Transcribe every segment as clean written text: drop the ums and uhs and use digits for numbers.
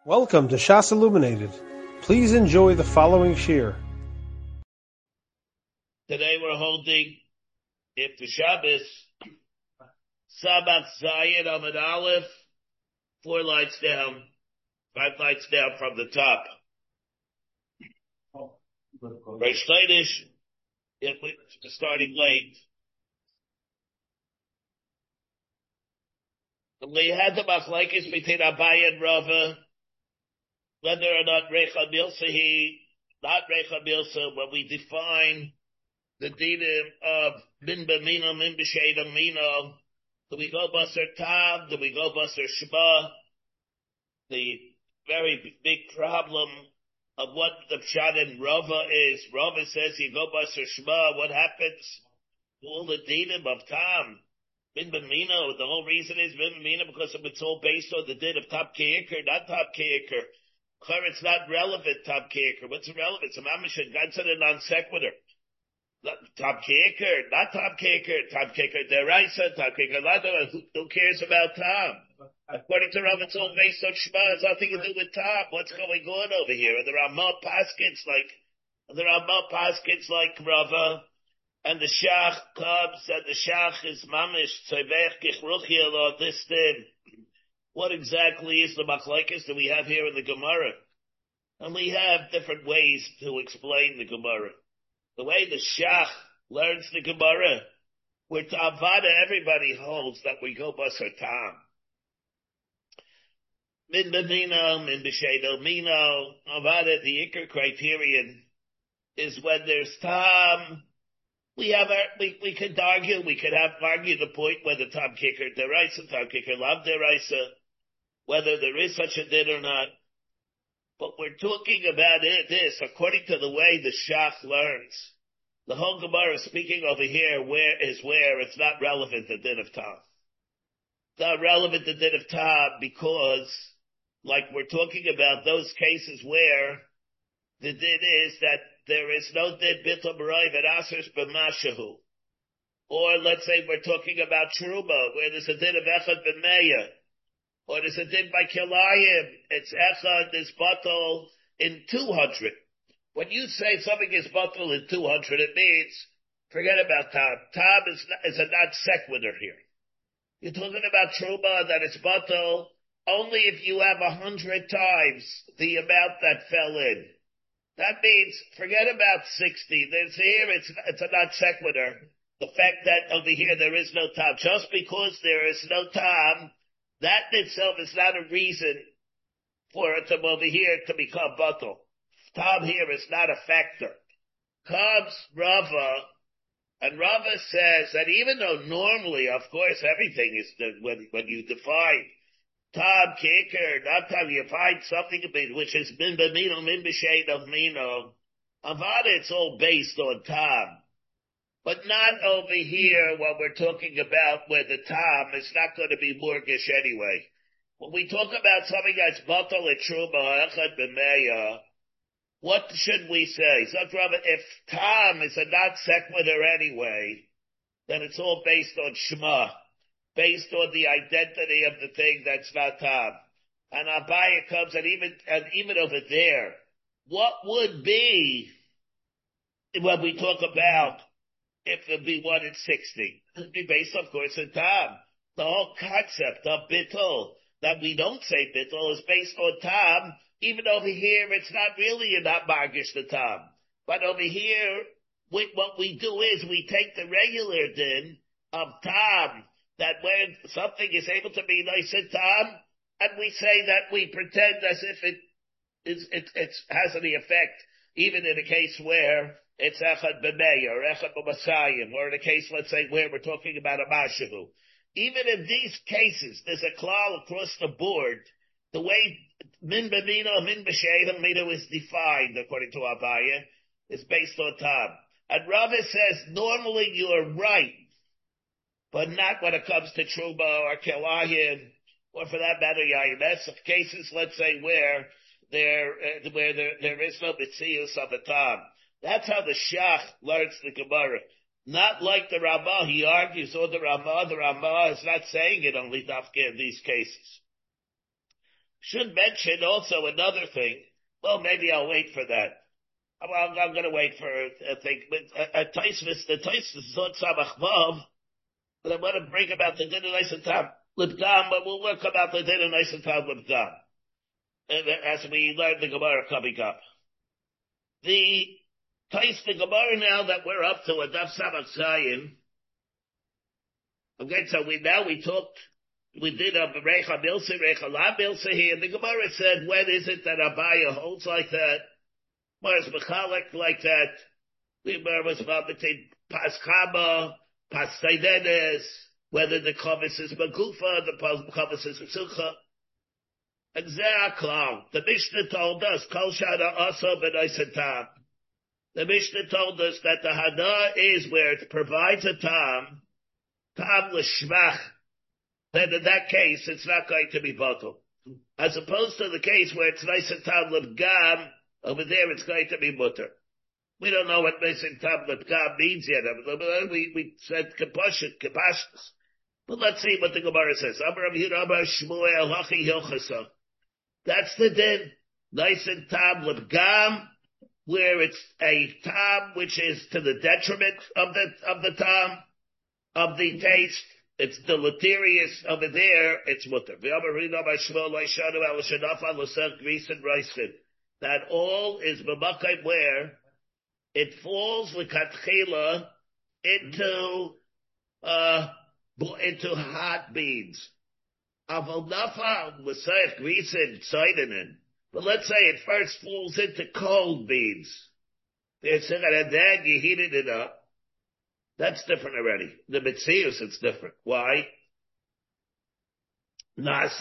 Welcome to Shas Illuminated. Please enjoy the following shir. Today we're holding Iftar Shabbos, Sabbath Zayin Amud Aleph, 4 lights down, 5 lights down from the top. Reish Chodesh, if we're starting late. We had the machlekes between Abaye and Rava, whether or not Recha Milsa, not Recha Milsa, when we define the dinim of min b'mino, min b'sheidam mino. Do we go basar tav? Do we go basar shema? The very big problem of what the pshat in Rava is. Rava says you go basar shema. What happens to all the dinim of tam? Min b'mino. The whole reason is min b'mino because it's all based on the din of top keikr, not top keikr. It's not relevant top keikr. What's irrelevant? It's a mamishin. God said a non sequitur. Top kicker, not top kicker deraisa, top kicker lada. Who cares about Tom? According to Rav, it's all based on Shema. It's nothing to do with Tom. What's going on over here? Are there Ramah Paskins like Rava, and the Shach comes, and the Shach is mamish tzevech kichruchi ala this thing. What exactly is the machlekes that we have here in the Gemara? And we have different ways to explain the Gemara. The way the Shach learns the Gemara, with Avada, everybody holds that we go basar tam. Min b'mino, min b'sheidel mino. Avada, the Iker criterion is when there's tam. We could argue, argue the point whether tam kicker deraisa, tam kicker lav deraisa, whether there is such a din or not. But we're talking about this, according to the way the Shach learns. The whole Gemara is speaking over here where it's not relevant the din of Tam. It's not relevant the din of Tam because, like we're talking about those cases where the din is that there is no din bittul b'roi v'asers b'mashahu. Or let's say we're talking about Truma, where there's a din of Echad b'meya. Or there's a din by Kilayim, it's Echad, is Batal in 200. When you say something is Batal in 200, it means, forget about Tam. Tam is a non sequitur here. You're talking about Truma, that it's Batal only if you have 100 times the amount that fell in. That means, forget about 60. It's a non sequitur. The fact that over here there is no Tam. Just because there is no Tam, that in itself is not a reason for it to over here to become batal. Tam here is not a factor. Comes Rava, and Rava says that even though normally, of course, everything is when you define Tam kicker, not Tam, you find something which is min b'mino, min b'sheidam mino. Avada, it's all based on Tam. But not over here when we're talking about where the Tam is not going to be mortgaged anyway. When we talk about something that's batal and truma, echad b'meya, what should we say? So if Tam is a non sequitur anyway, then it's all based on Shema, based on the identity of the thing that's not Tam. And Abaye comes, and even over there, what would be when we talk about if it'd be 1 in 60. It'd be based, of course, on Tam. The whole concept of bittul, that we don't say bittul, is based on Tam. Even over here, it's not really not margish the Tam. But over here, what we do is we take the regular din of Tam, that when something is able to be nice in Tam, and we say that we pretend as if it has any effect, even in a case where it's Echad b'meya, or Echad b'masayim, or in a case, let's say, where we're talking about a mashahu. Even in these cases, there's a klal across the board, the way min b'mino, min b'sheidam mino is defined, according to Abaye, is based on Tam. And Rava says, normally you are right, but not when it comes to Truba or Kelayim, or for that matter, Yayin. That's cases, let's say, where there is no mitzius of a Tam. That's how the Shach learns the Gemara. Not like the Ramah, he argues, or the Ramah is not saying it only Dafka in these cases. should mention also another thing. Well, maybe I'll wait for that. I'm going to wait for a thing. The Taisvis is on Samach Vav, but I want to bring about the Din Nice and Tam Lipgam, but we'll work about the Din Nice and Tam Lipgam as we learn the Gemara coming up. The Gemara now that we're up to a Daf Samach Zayin. Okay, so we talked. We did a Recha Milsa, Recha La Milsa here. The Gemara said, when is it that Abaya holds like that? Mars Mechalik like that? The Gemara was about between Pas Chama, Pas Seidenes, whether the Chavis is Magufa, the Chavis is Sucha. And Zeh Aklam. The Mishnah told us, Kol Shana Asa B'nai The Mishnah told us that the Hana is where it provides a Tam L'Shvach. Then in that case, it's not going to be bottled. As opposed to the case where it's nice and tam l'bgam, over there it's going to be mutter. We don't know what nice and tam l'bgam means yet. We said kapashtas. But let's see what the Gemara says. That's the din. Nice and tam l'bgam, where it's a tam which is to the detriment of the tam, of the taste. It's deleterious over there, it's mutter. That all is b'makay where it falls l'katchila into hot beans. Aval nafa l'sayach grisen tzaydanin. But let's say it first falls into cold beans. And then you heated it up. That's different already. The Mitzius, it's different. Why? Because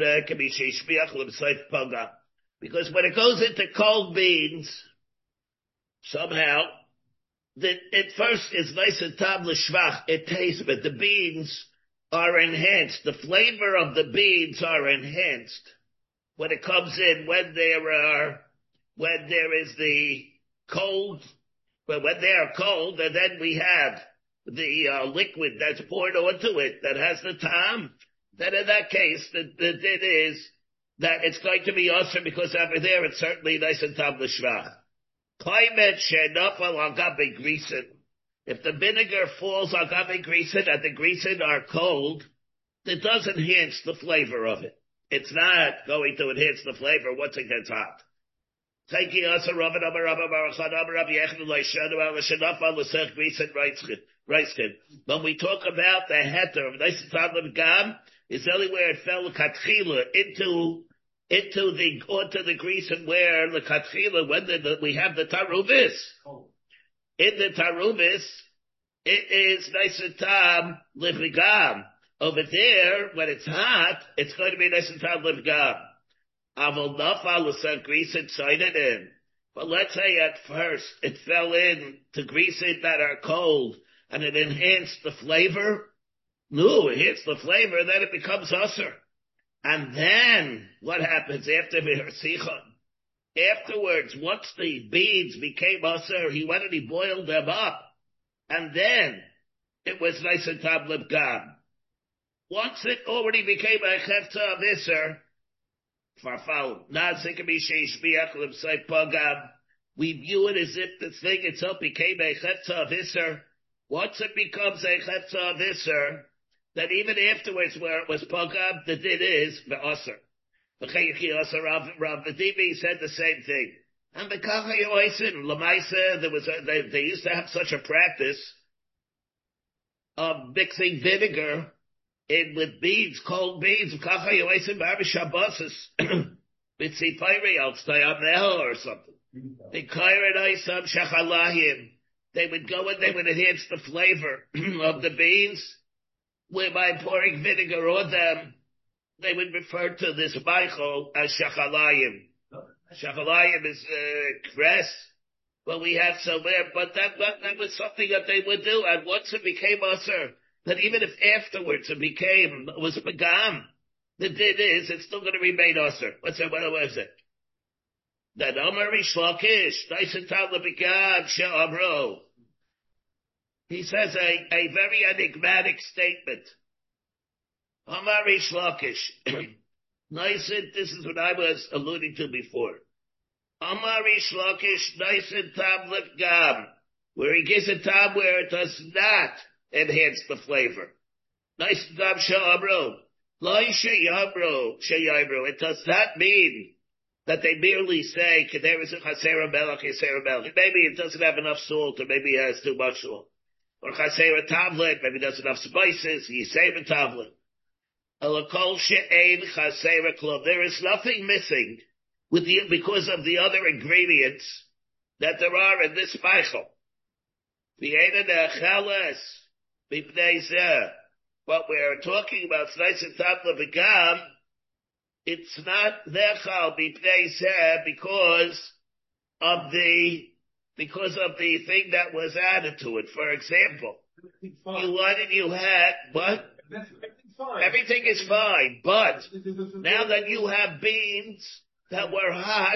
when it goes into cold beans, somehow, it first is nice and tam l'shvach. It tastes, but the beans are enhanced. The flavor of the beans are enhanced when it comes in, when there is the cold, but when they are cold, and then we have the liquid that's poured onto it that has the tam, then in that case, the din is that it's going to be awesome because over there it's certainly nice and tam l'shvach. Climate shenafal agabe grisen. If the vinegar falls agabe grisen and the grisen are cold, it does enhance the flavor of it. It's not going to enhance the flavor once it gets hot. Taking us a Rabban Amar Rabba Barachan Amar Rabbi Yechon Leishanu Al Shenafal L'Sech Grisen Reiskin. When we talk about the heter of Nice Tadlam Gam, is anywhere it fell Katchila into the grease and where the Katchila, when we have the Tarubis. In the Tarubis, it is Nice Tam Livigam. Over there, when it's hot, it's going to be Nice Tam Livigam. Aval Nafal L'Sech Grisen Tzaydanin. But let's say at first it fell in to greases that are cold and it enhanced the flavor. No, it hits the flavor, then it becomes usher. And then what happens after V'Hersichon? Afterwards, once the beans became usher, he went and he boiled them up. And then it was nice and tablib gam. Once it already became a chefta of Isser, we view it as if the thing itself became a chetza of Isser. Once it becomes a chetza of Isser, then even afterwards where it was pagam, the din is be'asr. Rav Vadivi said the same thing. And the Kacha Yoisin, Lamaisa, they used to have such a practice of mixing vinegar in with beans, cold beans, Kacha Yoisin, Barbi Shabbosis, Mitzi Pyri, Alstayam or something. The Kairat Isam Shachalahim. They would go and they would enhance the flavor of the beans by pouring vinegar on them. They would refer to this Michael as Shachalayim. Shachalayim is cress, but we have somewhere, but that was something that they would do, and once it became Asr, that even if afterwards it was Pagam, the din is, it's still going to remain Asr. What was it? That Amar Rish Lakish, Naisatal Lebigam Sha'amro. He says a very enigmatic statement. Amar Rish Lakish. Nice, this is what I was alluding to before. Amar Rish Lakish, nice tablet gam, where he gives a tab where it does not enhance the flavor. Nice gam sha'amro, lai sheyamro. It does not mean that they merely say, there is a chasera melech. Maybe it doesn't have enough salt, or maybe it has too much salt. Or chasera tablet, maybe it doesn't have enough spices, you save a tablet. Alakol she'ein chasera klov. There is nothing missing because of the other ingredients that there are in this speichel. What we're talking about, it's not nechal because of the thing that was added to it. For example, you had what? Everything is fine, but now that you have beans that were hot,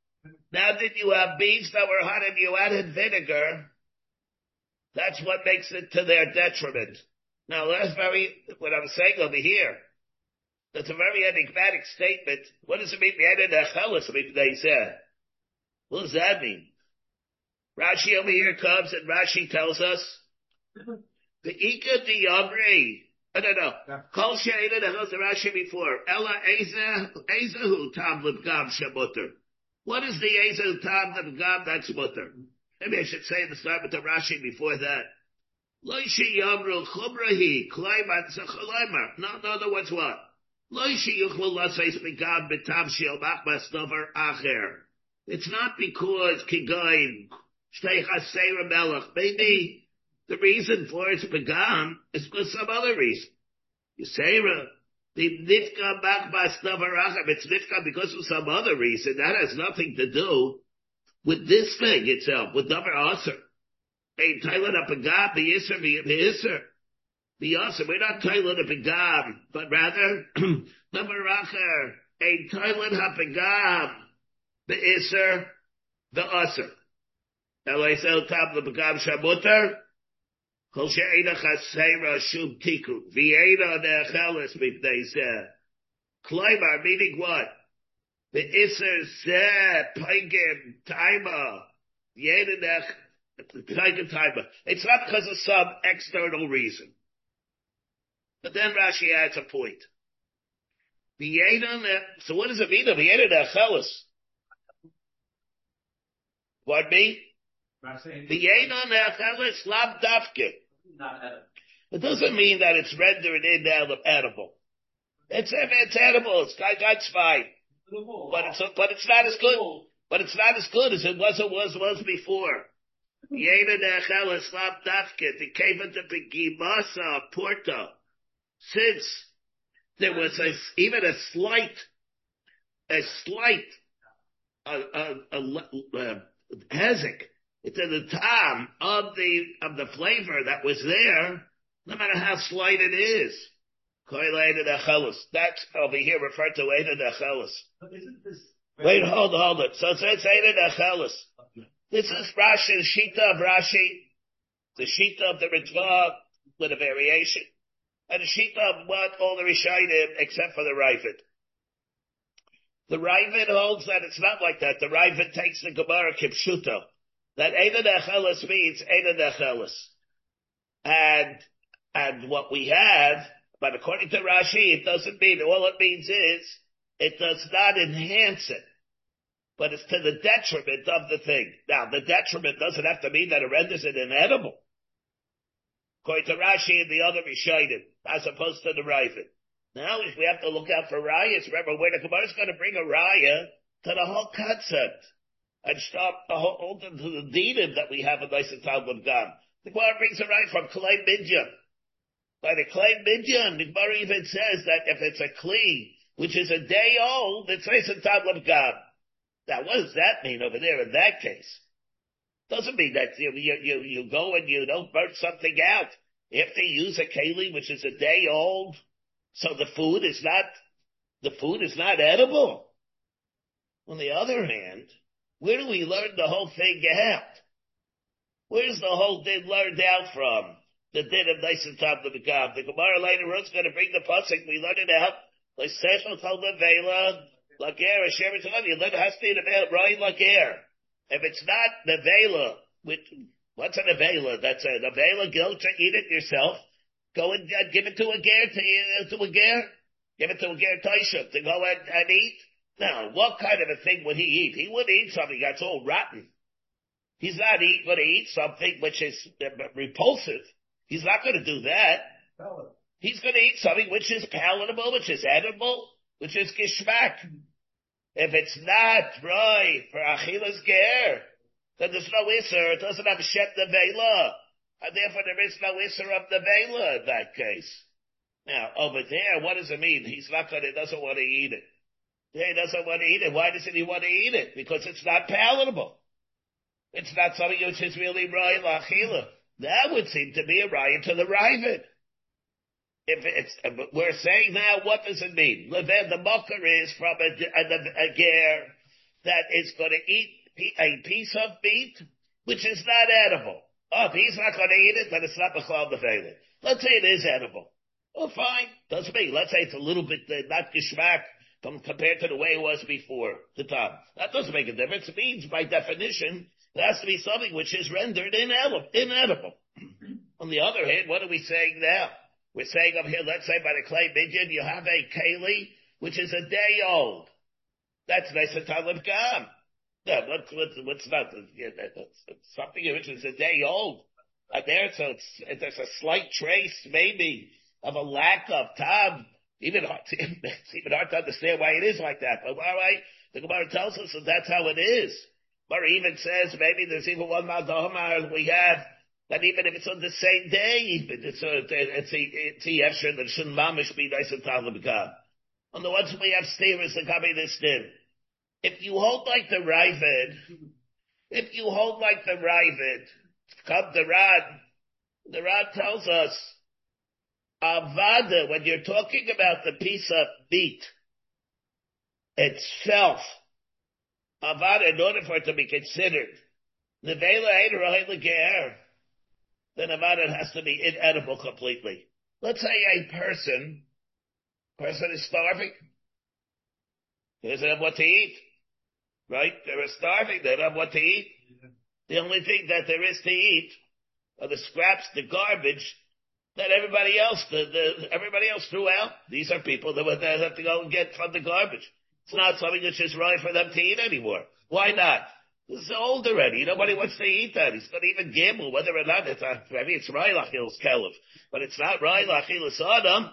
and you added vinegar, that's what makes it to their detriment. Now that's what I'm saying over here, that's a very enigmatic statement. What does it mean? What does that mean? Rashi over here comes and Rashi tells us, the Ika Diabri. No. Kol she'eina nechal the Rashi before. Ella ezehu tam l'pgam shemuter. What is the ezehu tam l'pgam that's mutter? Maybe I should say to start with the Rashi before that. Lo sheyamru chubrahi kleiman zechalemer. No, in other words, what? Lo sheyuchlu laseis pgam b'tam she'el machmas davar acher. It's not because kigayin shtei chaseira melech. Maybe the reason for its pagam is because some other reason. Yisera, the nifka machmas davar acher. It's nifka because of some other reason. That has nothing to do with this thing itself, with davar aser. Ein tailan apagam b'yiser b'yiser. B'yaser, we're not tailan apagam, but rather, davar acher, ein tailan apagam b'yiser b'aser. Elisel tab l'pagam shamuter, kol she'ena chasera shum tiku, v'ena ne'acheles mipnei zeh. Klaimar, meaning what? B'yiser zeh, paigim, taima, v'ena ne'acheles, it's not because of some external reason. But then Rashi adds a point. So what does it mean? Pardon me? It doesn't mean that it's rendered inedible. It's edible. It's fine. But it's not as good. But it's not as good as it was before. Since there was even a slight hezek into the time of the flavor that was there, no matter how slight it is. That's over here referred to Eida Dechelis. Wait, hold it. So it says Eida Dechelis. This is Rashi, the Shita of Rashi, the Shita of the Ritva with a variation, and the Shita of what all the Rishayim except for the Ravid. The Ravid holds that it's not like that. The Ravid takes the Gemara Kipshuto, that Eida Dechelis means Eida Dechelis. And what we have, but according to Rashi, it doesn't mean, all it means is, it does not enhance it. But it's to the detriment of the thing. Now, the detriment doesn't have to mean that it renders it inedible. According to Rashi and the other Rishayim, as opposed to the Ravid. Now, we have to look out for rayas. Remember, where the Gemara is going to bring a raya to the whole concept. And stop the whole, to the dinim that we have in Nisan Talmud Gam. The Gemara brings a raya from Klei Midyan. By the Klei Midyan, the Gemara even says that if it's a Kli, which is a day old, it's Nisan Talmud Gam. Now, what does that mean over there in that case? Doesn't mean that you go and you don't burn something out. If they use a keli, which is a day old, so the food is not edible. On the other hand, where do we learn the whole thing out? Where's the whole thing learned out from? The din of Nisan Talmud Gam. The Gemara later on is going to bring the pasuk. We learn it out Like Seichel told Nevela, Lager, Hashem is on you. Let has to be Nevela, right? Lager. If it's not Nevela, what's a Nevela? That's a Nevela, go to eat it yourself. Go and give it to a ger, to a ger. Give it to a ger Taisha to go and eat. Now, what kind of a thing would he eat? He wouldn't eat something that's all rotten. He's not going to eat something which is repulsive. He's not going to do that. He's going to eat something which is palatable, which is edible, which is gishmak. If it's not right for achilas ger, then there's no isser. It doesn't have shet nevela, and therefore there is no isser of nevela in that case. Now, over there, what does it mean? He's not going to, doesn't want to eat it. Yeah, he doesn't want to eat it. Why doesn't he want to eat it? Because it's not palatable. It's not something which is really raya l'achila. That would seem to be a raya to the Ravid. If it's, we're saying now, what does it mean? Leven, the mocker is from a ger that is going to eat a piece of meat which is not edible. Oh, if he's not going to eat it, then it's not b'chol nevela. Let's say it is edible. Oh, fine. Doesn't mean. Let's say it's a little bit not gishmak compared to the way it was before the time. That doesn't make a difference. It means, by definition, it has to be something which is rendered inedible. On the other hand, what are we saying now? We're saying up here, let's say by the clay midyan, you have a keli, which is a day old. That's nice and talib gam. No, what's not, it's something which is a day old. There, so there's a slight trace, maybe, of a lack of tam. It's even hard to understand why it is like that. But all right, the Gemara tells us that that's how it is. Gemara even says maybe there's even one Maldahomar we have that even if it's on the same day, even it's a yefsher that shouldn't mamish be nice and talib gam. On the ones we have steers that come in this din. If you hold like the Ravid, come the Rad tells us, avada, when you're talking about the piece of meat itself, avada, in order for it to be considered, nevela ein rohi l'ger, then avada has to be inedible completely. Let's say a person is starving. He doesn't have what to eat. Right? They're starving, they don't have what to eat. The only thing that there is to eat are the scraps, the garbage, that everybody else threw out. These are people that would have to go and get from the garbage. It's not something that's just right for them to eat anymore. Why not? This is old already. Nobody wants to eat that. He's going to even gamble whether or not it's Rai Lachil's Kelev. But it's not Rai Lachil's Adam.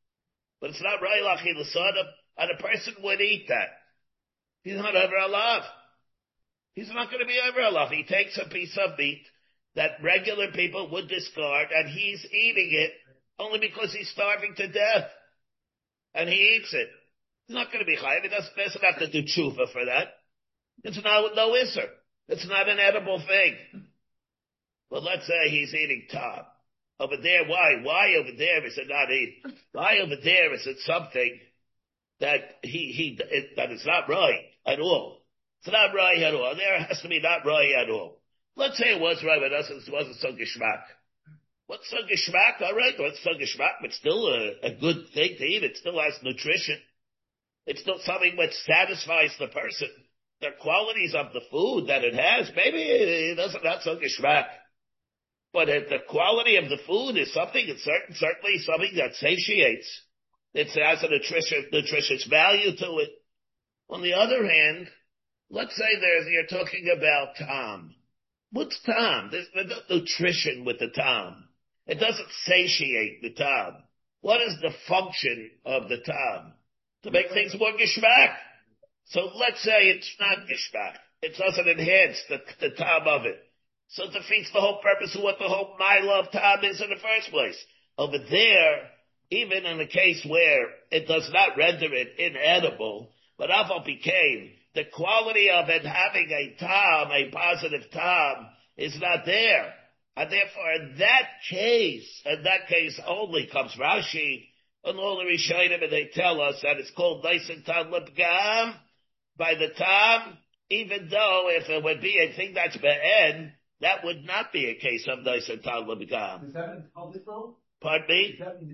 And a person would eat that. He's not over alav. He's not going to be over alav. He takes a piece of meat that regular people would discard, and he's eating it only because he's starving to death. And he eats it. He's not going to be chayiv. He doesn't have to do tshuva for that. It's no isser. It's not an edible thing. But let's say he's eating tam. Over there, why? Why over there is it not eating? Why over there is it something that that is not right at all? It's not right at all. There has to be not right at all. Let's say it was right with us and it wasn't so geshmak. What's so geshmak? All right, what's so geshmak, but still a good thing to eat. It still has nutrition. It's still something which satisfies the person. The qualities of the food that it has, maybe it doesn't not so geshmak. But the quality of the food is something, it's certainly something that satiates. It has a nutritious value to it. On the other hand, let's say you're talking about tam. What's tam? There's no nutrition with the tam. It doesn't satiate the tam. What is the function of the tam? To make things more geshmak. So let's say it's not geshmak. It doesn't enhance the tam of it. So it defeats the whole purpose of what the whole mile of tam is in the first place. Over there, even in a case where it does not render it inedible, but Aval became the quality of it having a tam, a positive tam, is not there. And therefore, in that case only comes Rashi and all the Rishonim, and they tell us that it's called Naisen Tam Gam by the tam, even though if it would be a thing that's be'en, that would not be a case of Naisen Tam Gam. Does that mean public though? Pardon me? Does that mean it's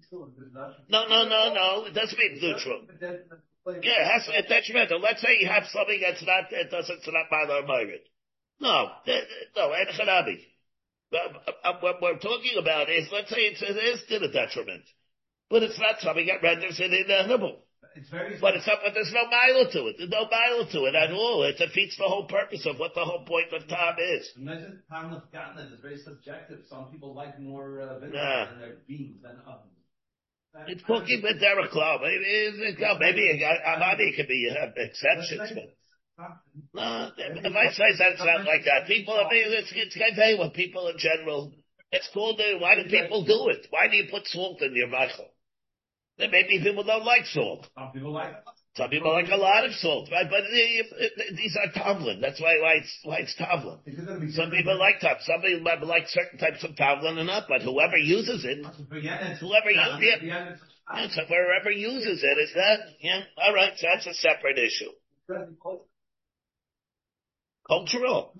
No. It doesn't mean neutral. Yeah, it has to be detrimental. Let's say you have something that's not, it's not Ma'alar Myrid. No, and Chanabi. What we're talking about is, let's say it is to the detriment, but it's not something that renders it inedible. But it's not, but there's no milo to it. There's no milo to it at all. It defeats the whole purpose of what the whole point of Tom is. Imagine Tom of Gatland is very subjective. Some people like more vinegar in their beans than others. It's cooking with Derek Law. Maybe Amadi could be exceptions, but no, if I say that it's not like that. People, it's kind of what people in general, it's cool to, why do people do it? Why do you put salt in your machal? Then maybe people don't like salt. Some people like it. Some people like a lot of salt, right? But these are tavlin. That's why it's tavlin. Some people like tavlin. Some people might like certain types of tavlin and not, but whoever uses it, whoever uses it is that, yeah, all right, so that's a separate issue. Cultural.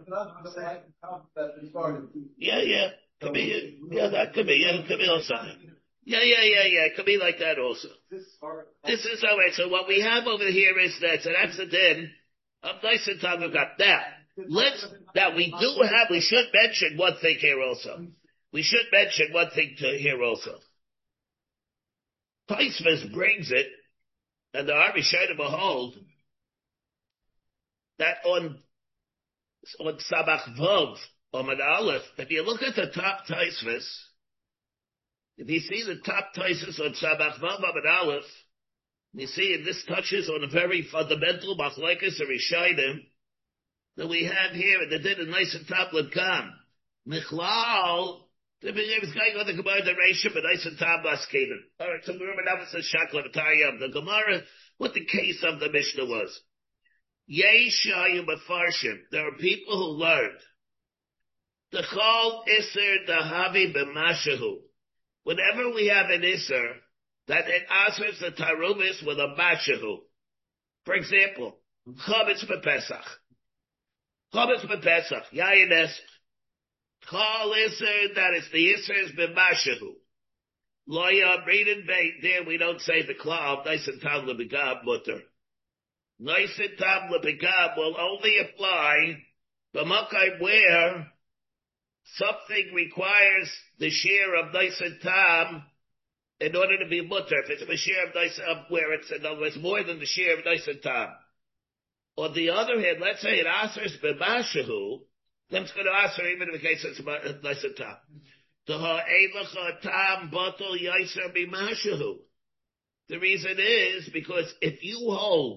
Yeah. Could be, that could be, it could be also. Yeah. It could be like that also. This is all right. So what we have over here is that, so that's the din of nice and time we've got that. We should mention one thing here also. Taisvus brings it, and the Arbi Shaidah behold, that on Sabach Vov, Omad Aleph, if you look at the top Taisvus, if you see the top Taisvus on Sabach Vov, Omad Aleph, you see this touches on a very fundamental machlekes or Rishayim that we have here, and they did a nice and top Lekam. Michlal, the is going on the Gemara, the Reishim, and nice and top Baskedan. Alright, so remember that was the Shakla V'Tariyam, the Gemara, what the case of the Mishnah was. Yeshayim Mefarshim, there are people who learned. The Chol Isser Dahavi B'Mashahu. Whenever we have an Isser, that it answers the Tarumis with a Mashahu. For example, Chametz B'Pesach. Yayin Esach. Chol Isser, that is the Isser is B'Mashahu. Loya B'Reidin Beit, there we don't say the Klav, Nice and Tam L'Begab Mutter. Nice and Tam L'Begab will only apply the Makai where something requires the share of Nice and Tam in order to be mutter. If it's a share of Nice, where it's, in other words, more than the share of Nice and Tam. On the other hand, let's say it answers B'Mashahu, then it's going to answer even in the case it's Nice and Tam. The reason is because if you hold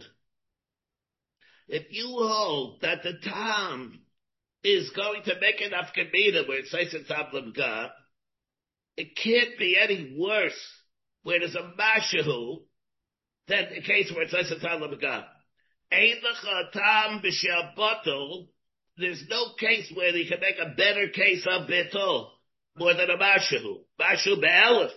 that the Tam is going to make enough Kabina where it says it's Ablamga, it can't be any worse where there's a Mashahu than the case where it says it's Ablamga. There's no case where you can make a better case of Betul more than a Mashahu. Mashahu be'elef.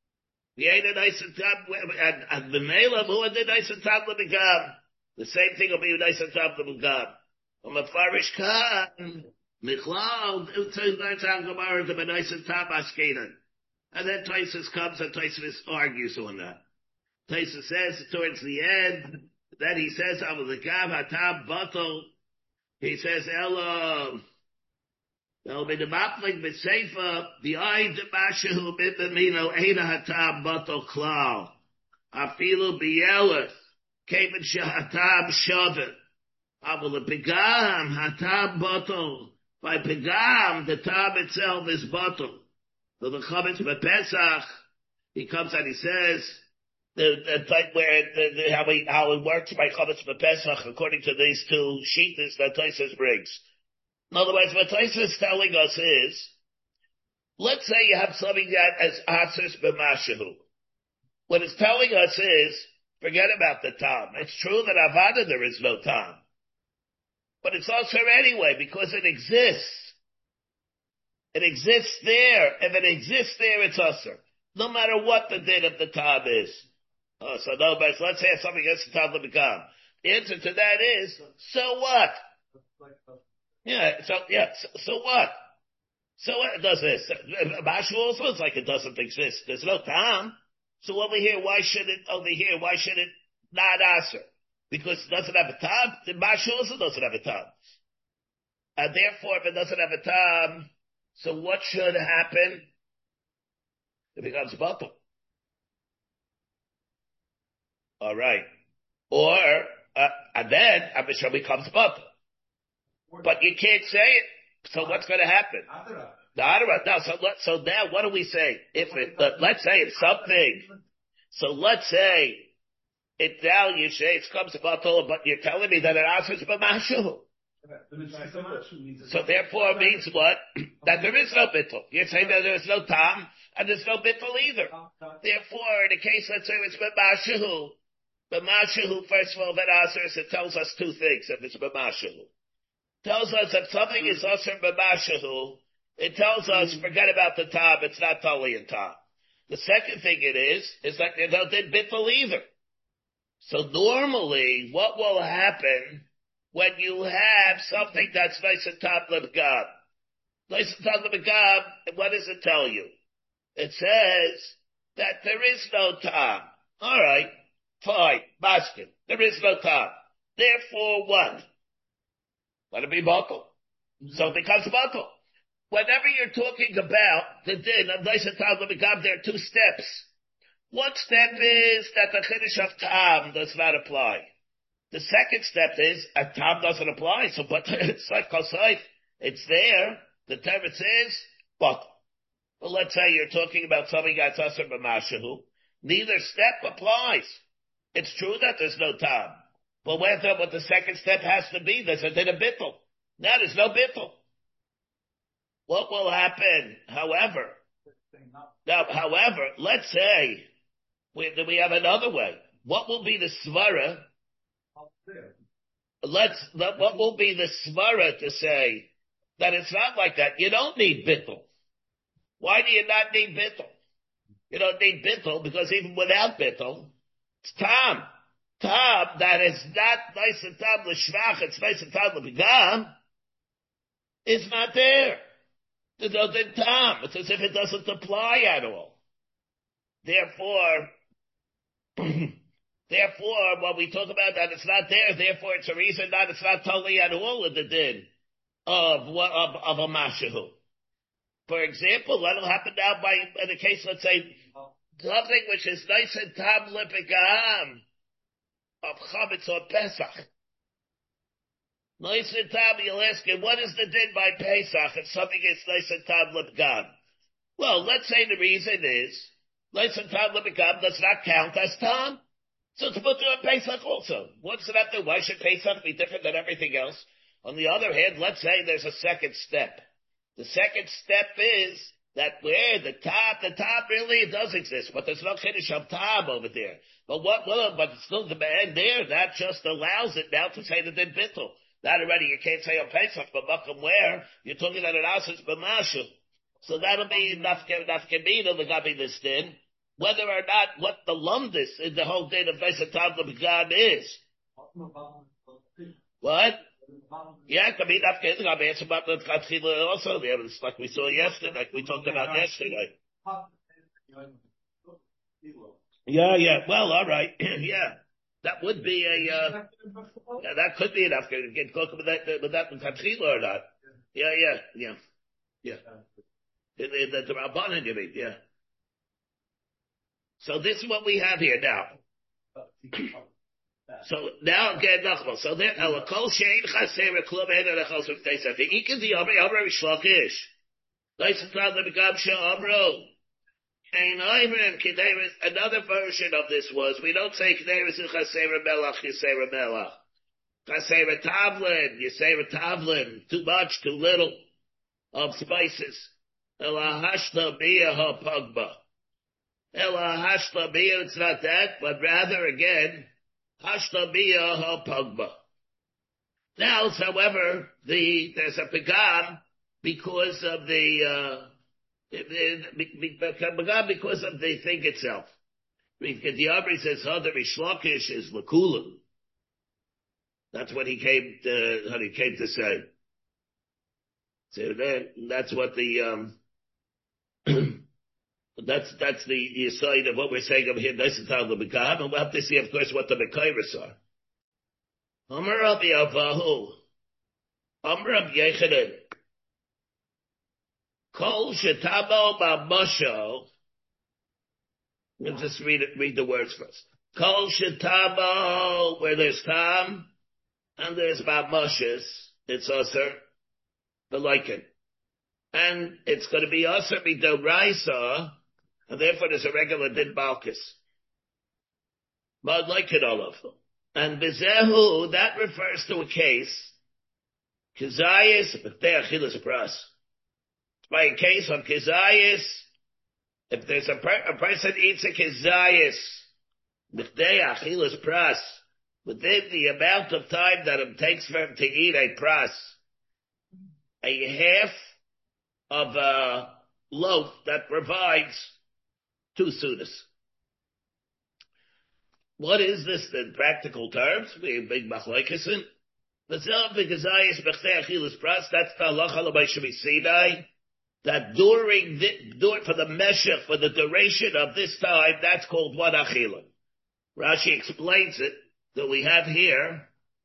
And the Mela, who are the nice and top of the Gam? The same thing will be nice and top of the Gam. On the Farish Khan, Michlal, it says that's how Gemara to be nice and top Askenan. And then Taisus comes and Taisus argues on that. Taisus says towards the end, then he says, I'm the Gam Hatab Batal. He says, Ella, they'll be the Mapling B'Seifa, the Ayd Mashahu B'Mino, Eina Hatab Batal Klal. Afilu B'Yeleth, Kevin Shahatab Shavet. Abul Pegam Hatab Batal. By Pegam, the Tab itself is Batal. So the Chametz B'Pesach, he comes and he says, the type where how it works by Chametz B'Pesach according to these two sheetahs that Taisus brings. In other words, what Taisus is telling us is, let's say you have something that is Atzis B'Mashahu. What it's telling us is, forget about the Tam. It's true that Avada there is no Tam. But it's also anyway, because it exists. It exists there. If it exists there, it's usher. No matter what the din of the Tam is. So no, but let's say something against the Tam L'Begam. The answer to that is, so what? So what? So it does this. Mashu also is like it doesn't exist. There's no tam. So over here, why should it not answer? Because it doesn't have a tam. The Mashu also doesn't have a tam. And therefore, if it doesn't have a tam, so what should happen? It becomes bottle. All right. Or, and then Abishah becomes bottle. But you can't say it. So what's going to happen? The Adara. No, so now what do we say? Let's say it's something. So let's say it now you say it comes bottle, but you're telling me that it answers b'mashu. So therefore it means what? That there is no bittul. You're saying that there is no tam, and there's no bittul either. Therefore, in the case, let's say it's b'mashu, first of all, that answers, it tells us two things, if it's b'mashu. Tells us if something is asr b'mashu, it tells us, forget about the tam, it's not totally in tam. The second thing it is that they don't did bittul either. So normally, what will happen when you have something that's nice and top lebgab? Nice and top lebgab, what does it tell you? It says that there is no tam. Alright, fine, basket. There is no tam. Therefore what? Let it be bottle. So it becomes bottle. Whenever you're talking about the din of nice and top lebgab, there are two steps. One step is that the chiddush of tam does not apply. The second step is a tam doesn't apply. So, but it's like kosayf. It's there. The teretz is but. Well, let's say you're talking about something that's asur b'mashu. Neither step applies. It's true that there's no tam, but whether what the second step has to be, there's a din of bittul. Now there's no bittul. What will happen? However, let's say we have another way. What will be the svara? What will be the svara to say that it's not like that? You don't need bittul. Why do you not need bittul? You don't need bittul because even without bittul, it's tam. Tam that is not nice and tam l'shvach, it's nice and tam l'bigam, is not there. There's no tam. It's as if it doesn't apply at all. Therefore, when we talk about that it's not there, therefore it's a reason that it's not totally at all in the din of a mashahu. For example, that'll happen now in the case, let's say, something which is nice and tam lepegam of chametz or Pesach. Nice and tam, you'll ask him, what is the din by Pesach if something is nice and tam lepegam? Well, let's say the reason is, nice and tam lepegam does not count as tam. So to put to a Pesach also. What's it have to? Why should Pesach be different than everything else? On the other hand, let's say there's a second step. The second step is that where the top really does exist, but there's no chiddush of tam over there. But but it's still the man there, that just allows it now to say that they're bittul. That already you can't say on Pesach, but Makam where you're talking about an ashes b'mashu. So that'll be nafkamina l'gabi this din. Whether or not what the lumdis in the whole day of Nesatam L'Begam is. What? Yeah, I mean, I'm answering about the Chatzila also. It's like we saw yesterday, like we talked about yesterday. Yeah. Well, all right. Yeah. That would be that could be enough. Get talk about that with Chatzila or not. Yeah. The Rabbanan, you mean, yeah. So this is what we have here now. So now again, Nachman. So there, Kol Shein Chaser Klum Ein Arachos of Teisach. The Ikin the Amri Rishlakish. Nice and proud the Begam Amro. Ein Ayrim Kederis. Another version of this was we don't say Kederis in Chaser Melach, Chaser Melach. Chaser Tavlin, Chaser Tavlin. Too much, too little of spices. Ela Hashta Bia Ha Pagba. Ela hashla bia, it's not that, but rather again, hashla bia ha pagba. Now, however, there's a pagam because of the thing itself. Because the Abri says, the Rishlakish is lakulim. That's what he came to say. So that's what the, that's the side of what we're saying over here. Nice and the Bekaham, and we'll have to see, of course, what the Bekairis are. Amar Rabbi Avahu, Amar Rabbi Yechanan, Kol Shetabo Babasho. Let's just read the words first. Kol Shetabo, where there's Tam, and there's Babashis, it's Aser, the Lycan. And it's going to be Aser Midoraisa, and therefore there's a regular Din Balkis. But Lycan all of them. And Bezehu, that refers to a case, Kizayis, B'chtei Achilas Pras. By a case of Kizayis, if there's a person eats a Kizayis, B'chtei Achilas Pras, within the amount of time that it takes for him to eat a Pras, a half of a loaf that provides 2 sudas. What is this in practical terms? We have big machlokes in. That's the halacha l'may shemisidai. That for the meshach, for the duration of this time, that's called what achila. Rashi explains it that we have here.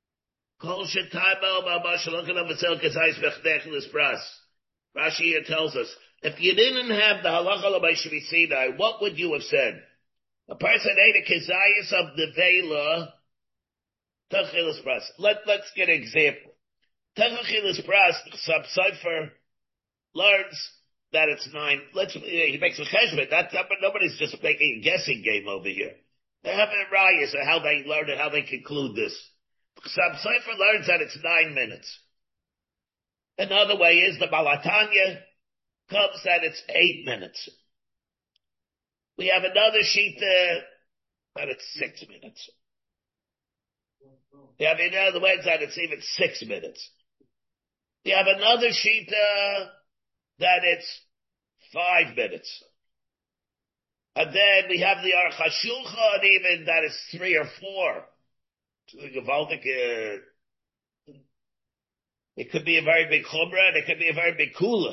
Rashi here tells us, if you didn't have the halacha l'may shemisidai, what would you have said? A person ate a kizayis of the vela, tachilas pras. Let's get an example. Tachilas pras, Sab-Sefer learns that it's 9. He makes a cheshbon. Nobody's just making a guessing game over here. They have a rayas of how they learn it, how they conclude this. Sab-Sefer learns that it's 9 minutes. Another way is the Balatanya comes that it's 8 minutes. We have another sheet that it's 6 minutes. We have another way that it's even 6 minutes. We have another sheet that it's 5 minutes. And then we have the Aruch HaShulchan even that is 3 or 4. So the Gavaldik, it could be a very big chumrah and it could be a very big kula.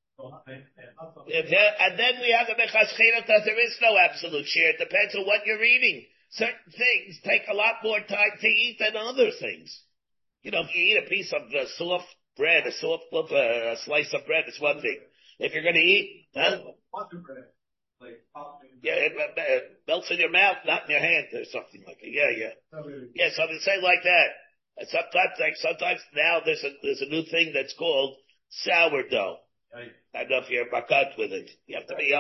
And then we have the Mechaschinot that there is no absolute share. It depends on what you're eating. Certain things take a lot more time to eat than other things. You know, if you eat a piece of soft bread, a slice of bread, it's one thing. If you're going to eat, it melts in your mouth, not in your hand, or something like it. Yeah, something say like that. And sometimes now there's a new thing that's called sourdough. I don't know if you're bakat with it. You have to be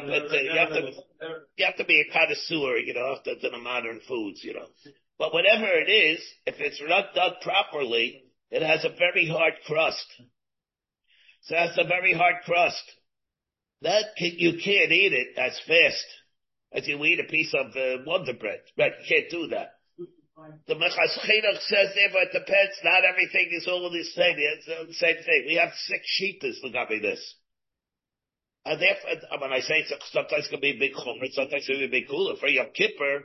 a connoisseur, to the modern foods, But whatever it is, if it's not done properly, it has a very hard crust. So it has a very hard crust. You can't eat it as fast as you eat a piece of Wonder Bread. Right? You can't do that. The Mechaschinach says therefore it depends. Not everything is all the same. It's the same thing. We have 6 sheetas to copy this. And therefore, when I say sometimes it can be a big chomer, sometimes it can be a big cooler. For Yom Kippur,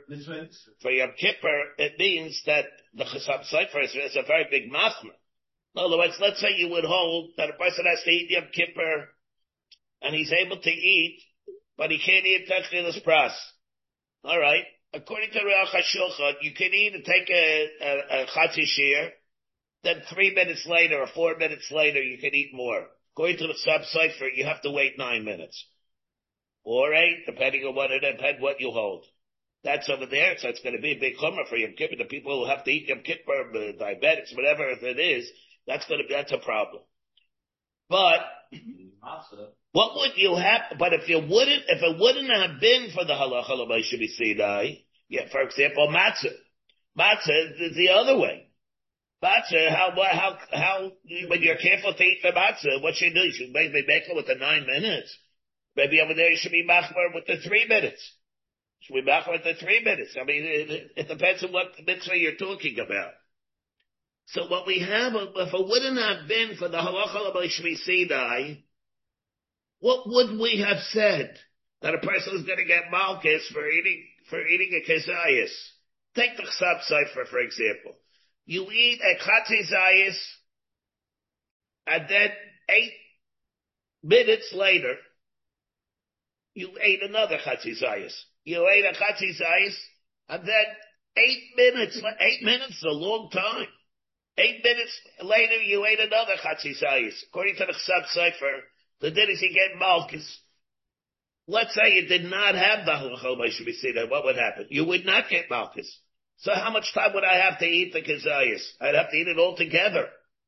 it means that the Chasam Sofer is a very big machmer. In other words, let's say you would hold that a person has to eat Yom Kippur, and he's able to eat, but he can't eat Tachilas Pras. All right. According to Aruch HaShulchan, you can eat and take a Chatzi Shir, then 3 minutes later or 4 minutes later, you can eat more. According to the Sab-Sefer, you have to wait 9 minutes. Or 8, depending on what you hold. That's over there, so it's going to be a big chumrah for Yom Kippur. The people who have to eat Yom Kippur, diabetics, whatever it is, that's a problem. But, what would you have, but if it wouldn't have been for the halacha l'may shemisidai, for example, matzah. Matzah is the other way. Matzah, how, when you're careful to eat the matzah, what should you do? You should maybe make it with the 9 minutes. Maybe over there you should be machmer with the 3 minutes. Should be machmer with the 3 minutes. I mean, it depends on what mitzvah you're talking about. So what we have, if it wouldn't have been for the halacha l'may shemisidai, what would we have said? That a person is going to get malchus for eating a kezayis. Take the Chasam Sofer, for example. You eat a Chatzi Zayis, and then Minutes later, you ate another chatzizayis. You ate a chatzizayis, and then 8 minutes is a long time. 8 minutes later, you ate another chatzizayis. According to the Chsab Sefer, the din is you get malchus. Let's say you did not have the halachah b'shvisina, what would happen? You would not get malchus. So how much time would I have to eat the kazayas? I'd have to eat it all together.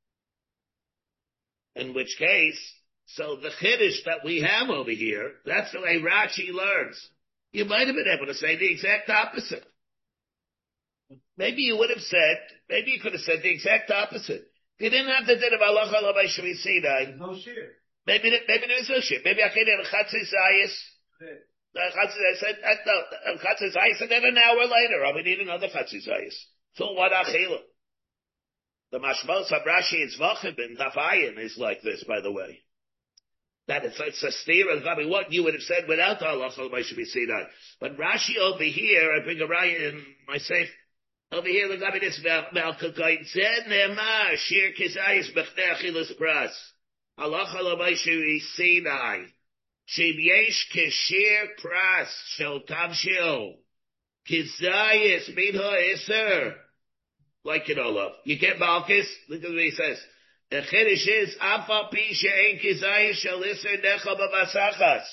In which case, so the chiddush that we have over here, that's the way Rashi learns. You might have been able to say the exact opposite. Maybe you could have said the exact opposite. If you didn't have the din of halacha lo b'shvisina, no shear. Maybe there is no shit. Maybe I can have a chatzizayis. I said, no, chatzizayis, and then an hour later, I'll be eating another chatzizayis. So what achila? The mashmos of Rashi and Zvachim and Dafayim is like this, by the way. That it's a steer of what you would have said without the halacha should be seen on. But Rashi over here, I bring a raya in my safe. Over here, the Gabi this Malkakoin said, Ne'emar, shir kizayis b'chnei achilas pras. Halacha l'maishu Sinai. Shim yesh keshir pras shel tavshil. Kizayis minha iser. Like it all up. You get Malchus? Look at what he says. The chiddush is, Afa pi she'en kizayis shel iser necha b'masachas.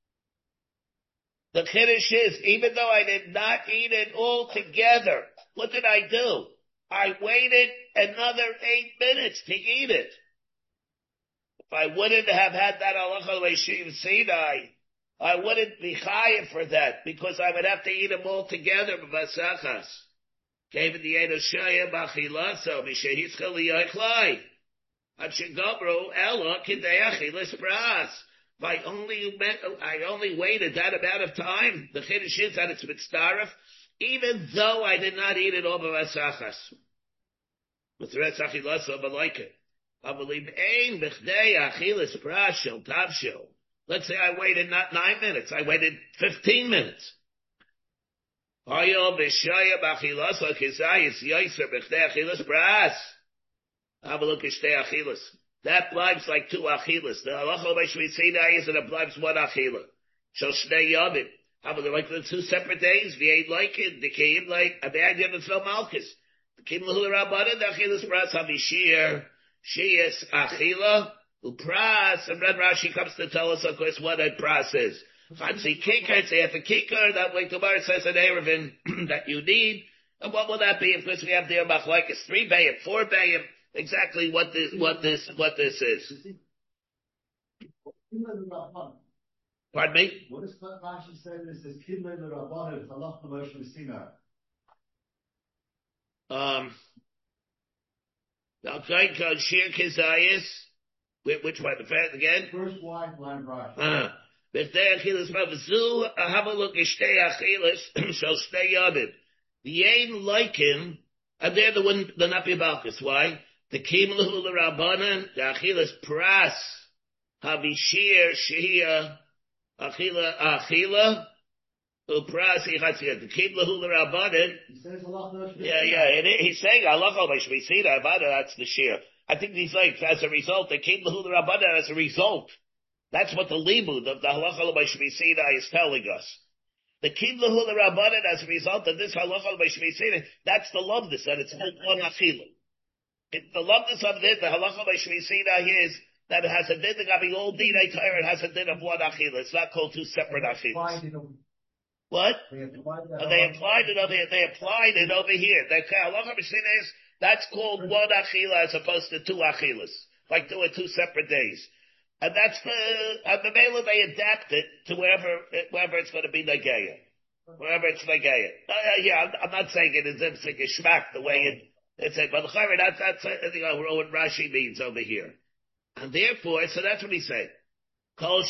The chiddush is, even though I did not eat it all together, what did I do? I waited another 8 minutes to eat it. If I wouldn't have had that halacha l'shiv Sinai, I wouldn't be chayav for that, because I would have to eat them all together b'masachas. Came in the end of Shaya b'achilaso b'shehitzcha liyachlai. Hachigabro ela kidei achilas pras. I only waited that amount of time. The chiddush is that it's mitzdaref, even though I did not eat it all b'masachas. With the rest achilaso b'loike. I believe ein b'chdei achilas pras shel tavshil. Let's say I waited not 9 minutes, I waited 15 minutes. Hayo b'shaya b'achilaso kizayis yoyser b'chdei achilas pras. Have a look at shtei achilas. That blibes like 2 achilas. The halacha b'shvisina is that it blibes 1 achila. Shel shnei yomim. Have a look like the 2 separate days. V'yein like it. The keim like a bad yom and so malchus. The keim l'hula rabbanan. The achilas pras havishir. Shiyas achila. Upras. And then Rashi comes to tell us, of course, what a pras is. Fancy kicker. It's half a kicker. That way Gemara says in Erevin that you need. And what will that be? Of course, we have there machlokes 3 bayim, 4 bayim. Exactly what this is. Pardon me? What does Rashi say when it says Kidlei l'Rabbanan Halach l'Moshe Sinai? Okay, Shir Kizayis. Which one? The first again? First line Rashi. B'chtei achilas b'vzu. Have a look at shtei achilas. Shall stay yodid. The ain liken, and they're the one the napi balkus. Why? The kim l'hu l'Rabbanan, the achilas pras, havishir shehia, achila, upras ichatziyah. The kim l'hu l'Rabbanan. He says Allah. He's saying halacha b'shvisina. That's the shir. I think he's like as a result. The kim l'hu l'Rabbanan as a result. That's what the limud of the halacha b'shvisina is telling us. The kim l'hu l'Rabbanan as a result of this halacha b'shvisina. That's the lumdus that it's one achila. The lumdus of this, the halacha b'shvisina is that it has a din of having all dinei Torah. It has a din of 1 achila. It's not called 2 separate achilas. What? They applied it over here. They applied it over here. The halacha b'shvisina is that's called 1 achila as opposed to 2 achilas, like doing 2 separate days. And that's the Mela they adapt it to wherever it's going to be negeya. Wherever it's negeya. I'm not saying it is imsik ishmak the way it's a, but that's what Rashi means over here. And therefore, so that's what he's saying. I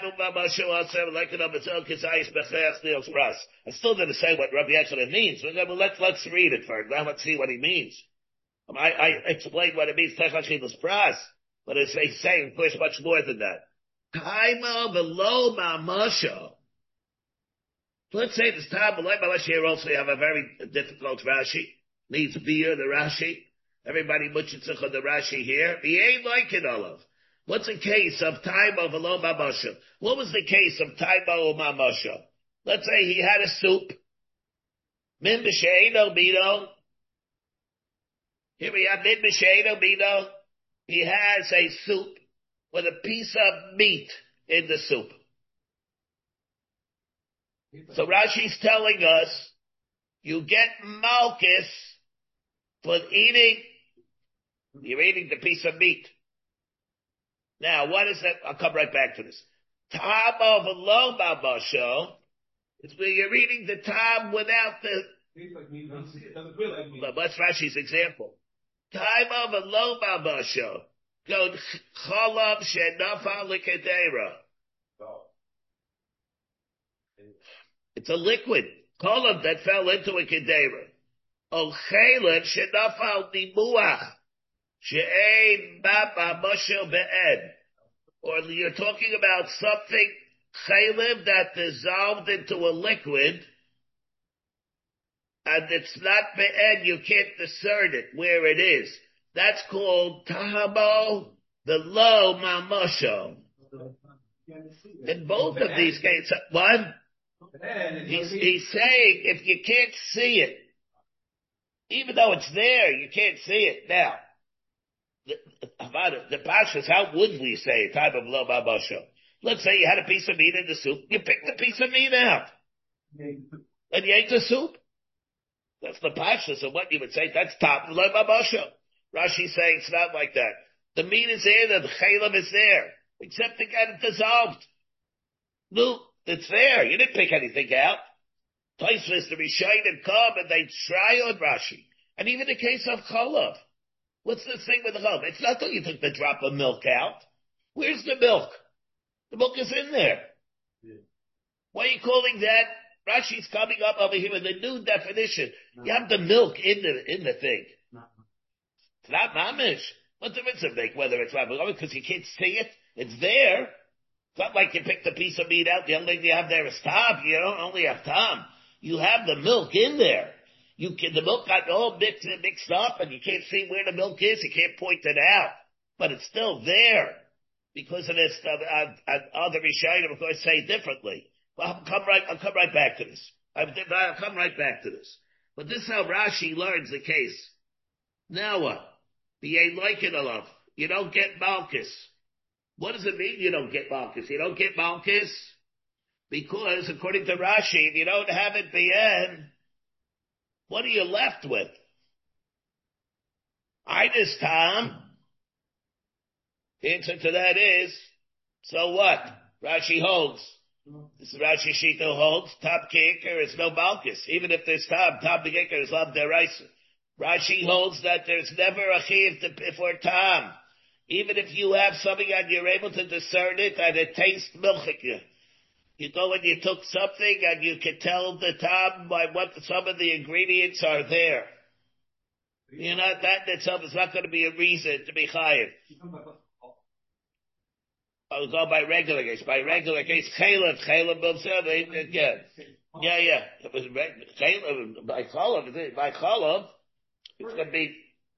still didn't say what Rabbi Yechanan means. Let's read it first. Now let's see what he means. I explained what it means, Techachilas Pras. But it's saying, of course, much more than that. Kaima below Mamasha. Let's say this time below Mamasha here also have a very difficult Rashi. Needs beer, the Rashi. Everybody mutchitzach on the Rashi here. He ain't like it, Olav. What's the case of Taimo v'lo mamasha? What was the case of Taimo mamasha? Let's say he had a soup. Min b'she'eno bino. Here we have min b'she'eno bino. He has a soup with a piece of meat in the soup. So Rashi's telling us, you get malchus for eating, you're eating the piece of meat. Now, what is that? I'll come right back to this. Tam of a low babasho, it's where you're eating the tam without the, but what's Rashi's example? Time of a low babasho, go cholab shenafa likedera. It's a liquid. Cholab that fell into a kedera. O chaylev shenafal nimuach. She'ein baba moshel be'ed. Or you're talking about something chaylev that dissolved into a liquid, and it's not be'ed, you can't discern it where it is. That's called tahamo, the low mamosho. In both of these cases, one, he's saying if you can't see it, even though it's there, you can't see it. Now, the Pashas, how would we say type of low babasho? Let's say you had a piece of meat in the soup, you picked the piece of meat out, and you ate the soup. That's the Pashas of what you would say, that's top of low babasho. Rashi's saying it's not like that. The meat is there, the chaylev is there, except it got dissolved. No, it's there. You didn't pick anything out. Tosfos, the Rishonim come and they try on Rashi. And even the case of cholav. What's the thing with the cholav? It's not that you took the drop of milk out. Where's the milk? The milk is in there. Yeah. Why are you calling that? Rashi's coming up over here with a new definition. No. You have the milk in the thing. No. It's not mamish. What's the difference make whether it's mamish? Because you can't see it. It's there. It's not like you picked a piece of meat out. The only thing you have there is tam. You don't only have tam. You have the milk in there. The milk got all mixed up, and you can't see where the milk is. You can't point it out, but it's still there because of this. Other Rishonim, of course, say differently. Well, I'll come right back to this. I'll come right back to this. But this is how Rashi learns the case. Now what? The ain't like it enough. You don't get malchus. What does it mean you don't get malchus? You don't get malchus because, according to Rashi, if you don't have it bien, what are you left with? Idus tam. The answer to that is, so what? Rashi holds. This is Rashi Shita holds. Top kicker is no malchus. Even if there's tam kicker is lav deraisa. Rashi holds that there's never a chiv for tam. Even if you have something and you're able to discern it and it tastes milchik. You go and you took something and you can tell the tam by what some of the ingredients are there. You know, that in itself is not going to be a reason to be chayiv. I'll go by regular case. By regular case, chaylev again. Yeah. It was chaylev, by chalav, it's going to be.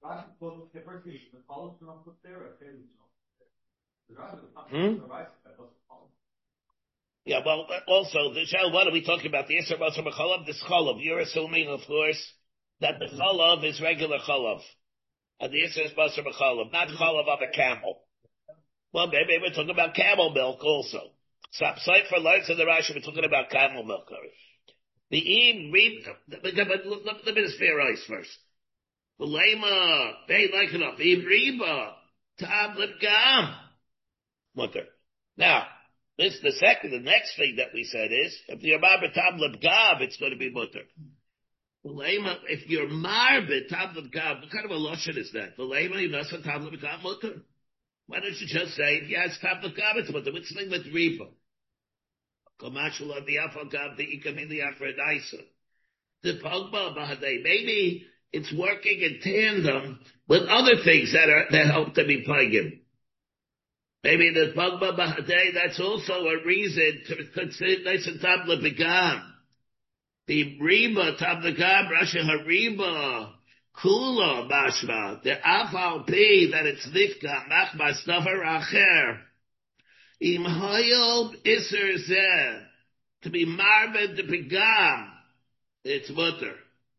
Yeah, well, also, what are we talking about? The Yisr Basar B'chalav, this chalav. You're assuming, of course, that the chalav is regular chalav. And the Yisr is Basar B'chalav, not chalav of a camel. Well, maybe we're talking about camel milk also. Sapsite for lights in the Rashi, we're talking about camel milk. The let me just fair ice first. The lema, they like enough. Riba, tablet gam. Mutter. Now, this the next thing that we said is, if you're marbe tablet gam, it's going to be mutter. The lema, if you're marbe tablet gam, what kind of a lashon is that? The lema, you nasa tablet gam mutter. Why don't you just say, if you have tablet gam, it's mutter. What's the thing with riba? Komashul the afal gam, the ikamili afredaisa. The pogba bahadei. Maybe it's working in tandem with other things that help to be pagim. Maybe the pogba bahadei, that's also a reason to consider nice and tabla begam. The riba tabla gam, rasha hariba, Kula mashma, the afal p that it's nifka, machma stafer acher. Im hayom iser zeh, to be marbed the pigam, it's mutter.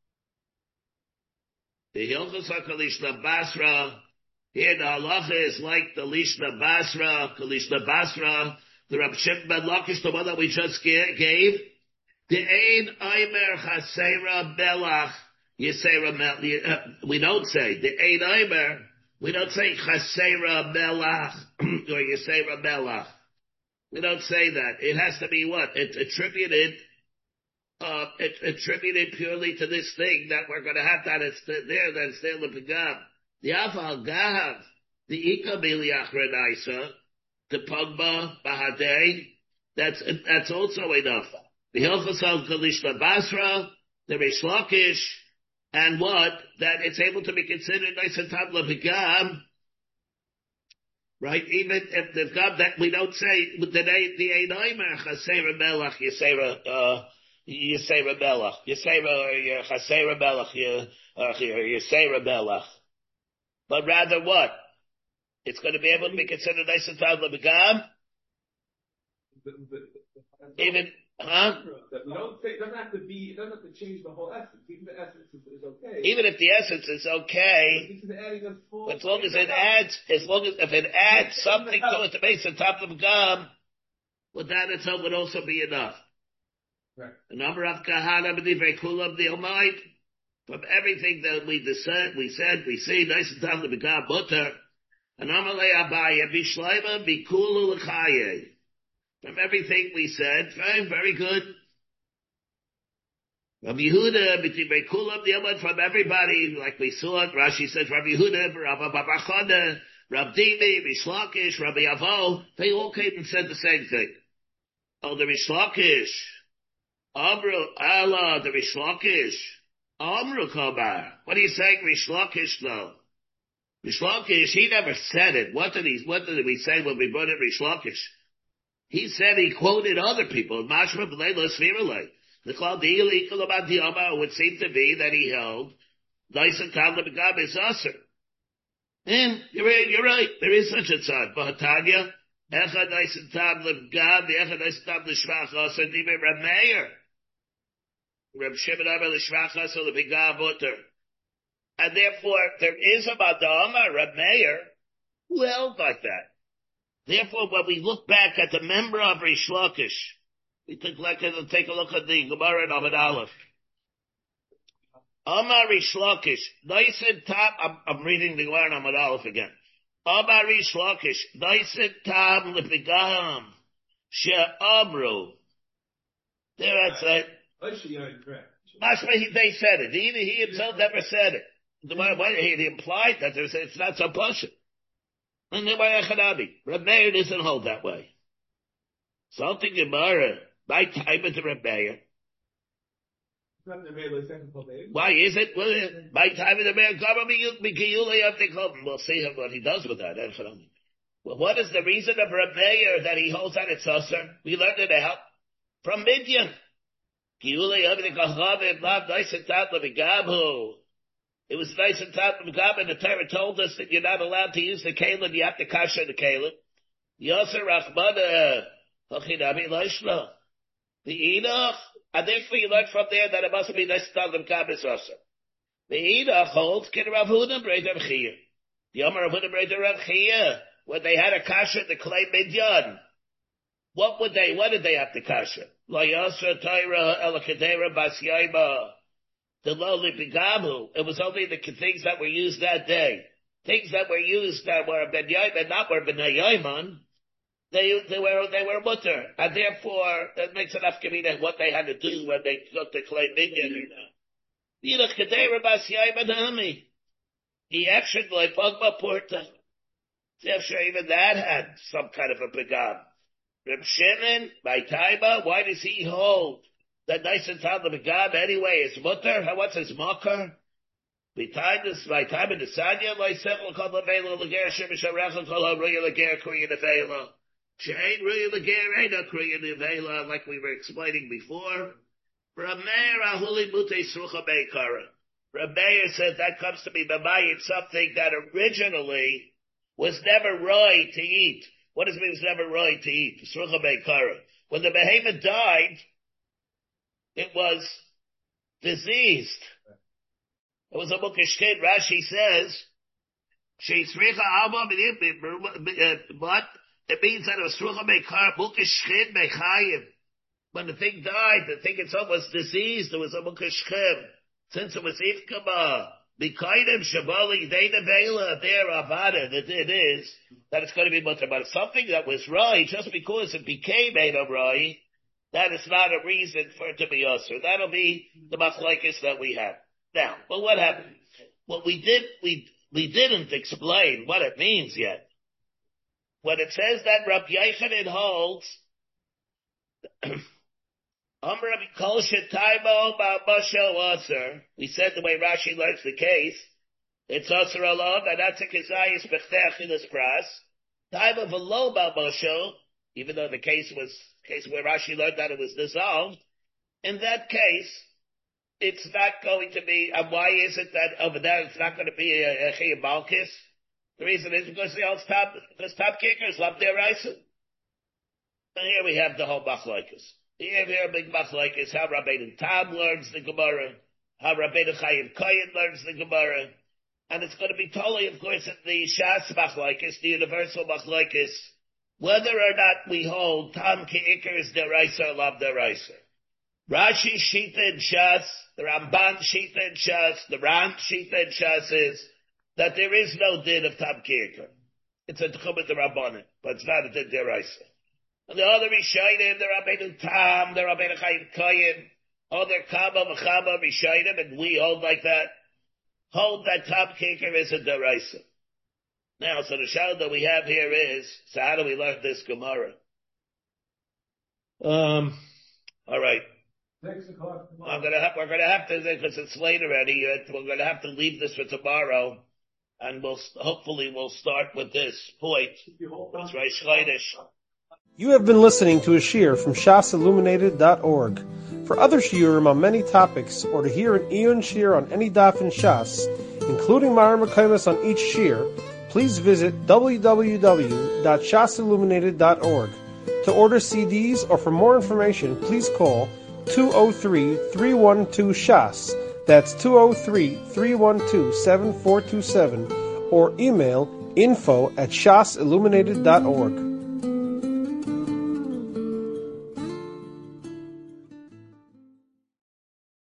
The Hilchos HaKalishna Basra, here the halacha is like the Lishna Basra, Kalishna Basra, the Rab Shimon ben Lakish, the one that we just gave. The Ein Aimer Chasera Belach, Yisera Melach, we don't say, the Ein Aimer, we don't say Chasera Belach, or Yisera Belach. We don't say that. It has to be what? It's attributed purely to this thing that we're going to have that it's there, that it's there l'pigam. The afal gav, the ika biliach renaisa, the pugba bahadei, that's also enough. The hilchos al kalishna basra, the Reish Lakish, and what? That it's able to be considered nice and tab l'pigam, right? Even if the gav that we don't say, the einaimer chasera melach Yisera Belach, Chasera Belach, Yisera Belach. But rather what? It's going to be able to be considered nice and tab l'begam? Even, huh? We don't say, it doesn't have to change the whole essence. Even the essence is okay. Even if the essence is okay, as long as if it adds something to it to make it tab l'begam, well, that itself would also be enough. Right. A number of kahana b'divrei kulam the Almighty, from everything that we see, nice and time to become butter. And amalei abaya b'shleima b'kulu l'chaye. From everything we said, fine, very good. Rabbi Yehuda b'divrei kulam the Almighty, from everybody, like we saw it, Rashi said, Rabbi Yehuda, Rabbi Babachana, Rabbi Dimi, Reish Lakish, Rabbi Avo, they all came and said the same thing. Oh, the Reish Lakish, Amru Allah, the Reish Lakish. Amru Kobar. What are you saying, Reish Lakish, though? Reish Lakish, he never said it. What did we say when we brought in Reish Lakish? He said he quoted other people. Mashma B'leila Svirale. The Klal De'ili Kulabat Diyama would seem to be that he held Nice and Tam L'Begab is Aser. And you're right. There is such a tzad. Bahatanya, Echad Nice and Tam L'Begab, the Echad Nice and Tam L'Shvach Aser, Dibe Reb Meir. Reb Shimon Amar L'Shvach Aser L'Begab Uter. And therefore, there is a Madama, Reb Meir, who held like that. Therefore, when we look back at the member of Reish Lakish, we take a look at the Gemara in Amud Aleph. Amar Reish Lakish, nice and tam, I'm reading the Gemara in Amud Aleph again. Amar Reish Lakish, nice and tam l'pigam, she'amru. There, that's it. They said it. He himself never said it. He implied that it's not so posh. And then by Echadabi, Reb Meir doesn't hold that way. Something Gemara, by time of the Reb Meir. Why is it? Well, by time of the Meir, we'll see what he does with that. Well, what is the reason of Reb Meir that he holds that it's usher? We learned it out from Midian. It was nice and top of Gab, and the Torah told us that you're not allowed to use the kalim, you have to kasher the kalim. Yosef Rachmana, Hachinabi Leishla. The Enoch, and therefore you learn from there that it must be nice and top of Gab is also. The Enoch holds, Kin Rav Huda Breda Rechia. The Omer Rav Huda Breda Rechia, when they had a kasher, the clay Midyan. What did they have to kasher? La Yosef Torah, Elakadera Bas Yaima. The lowly pigamu. It was only the things that were used that day. Things that were used that were ben yaiman, not were ben yaiman. They were mutter, and therefore it makes enough community what they had to do when they took the clay minion. Yidach kedera bas yaiman hami. He actually like pagba porta. Therefore, even that had some kind of a pigam. Reb Shimon by Taiba, why does he hold that nice and time of the God anyway is mutter? What's his mocker? By time in the Sanya, like several called Lavela, Lager, Shemish, Arachel, called Ruya, Lager, Kriya, Nevela. She ain't Ruya, Lager, ain't no Kriya, Nevela, like we were explaining before. Rameir, Ahuli, Mute, Srucha, Beikara. Meir said that comes to be Mamayit, something that originally was never right to eat. What does it mean it was never right to eat? Srucha Meikara. When the behemoth died, it was diseased. It was a mukashkin. Rashi says, but it means that it was Srucha Meikara, mukashkin mechayim. When the thing died, the thing itself was diseased. It was a mukashkin. Since it was Ifkama, Bikaidim Shabali Dana Vela there Avada, that it is, that it's going to be mutter. But something that was right, just because it became Adam right, that is not a reason for it to be usher. That'll be the machlokes that we have. Now, but what happened? What we didn't explain what it means yet. When it says that Rabbi Yochanan holds, we said the way Rashi learns the case, it's Asr Allah, and that's a Kizayis Bechtech in this pras. Time of a low Moshe, even though the case where Rashi learned that it was dissolved, in that case, it's not going to be, why is it that over there it's not going to be a Chiyah Malkis? The reason is because because top kickers love their Raisa. And here we have the whole machlokes. Here, big machlokes, how Rabbeinu Tam learns the Gemara, how Rabbeinu Chaim Kohen learns the Gemara, and it's going to be totally, of course, in the Shas machlokes, the universal machlokes, whether or not we hold Tam Ke'ikr is deraisa or lav deraisa. Rashi Shita and Shas, the Ramban Shita and Shas, the Ran Shita and Shas is that there is no din of Tam Ke'ikr. It's a Tchum the Rabbanim, but it's not a din deraisa. And the other Rishayim, the Rabbeinu Tam, the Rabbeinu Chaim Kohen, other Kama, Mechama, Rishayim, and we hold like that, hold that Tam Ke'ikr is a deraisa. Now, so the shayla that we have here is, so how do we learn this Gemara? All right. 6 o'clock tomorrow. We're gonna have to, because it's late already, we're gonna have to leave this for tomorrow, and hopefully we'll start with this point. It's Reish Chodesh. You have been listening to a shiur from shasilluminated.org. For other shiurim on many topics, or to hear an Iyun shiur on any daf in Shas, including Mara Mekaymas on each shiur, please visit www.shasilluminated.org. To order CDs or for more information, please call 203-312-SHAS. That's 203-312-7427, or email info@shasilluminated.org.